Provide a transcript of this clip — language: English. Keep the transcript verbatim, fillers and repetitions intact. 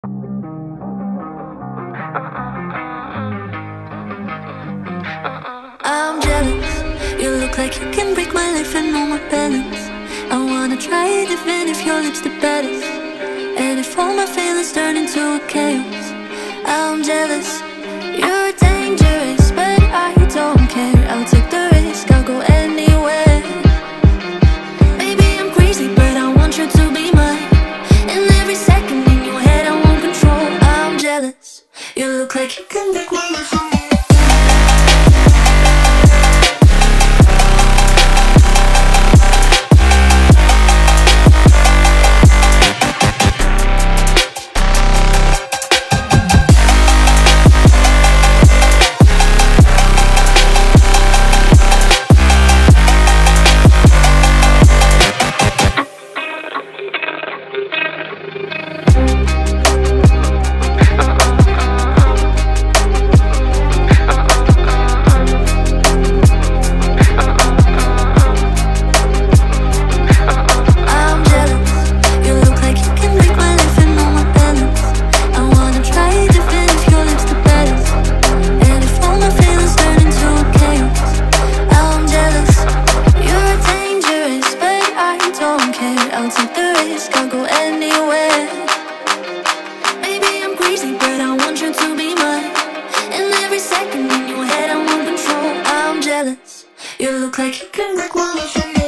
I'm jealous. You look like you can break my life and know my balance. I wanna try it even if your lips the baddest. And if all my feelings turn into a chaos, I'm jealous. You're dangerous, but I don't care. I'll take the risk, I'll go anywhere. Maybe I'm crazy, but I want you to be mine. And every second in your head I want control. I'm jealous. You look like you can break my life. I'll take the risk, I'll go anywhere. Maybe I'm crazy, but I want you to be mine. And every second in your head I want control. I'm jealous. You look like you can break my life.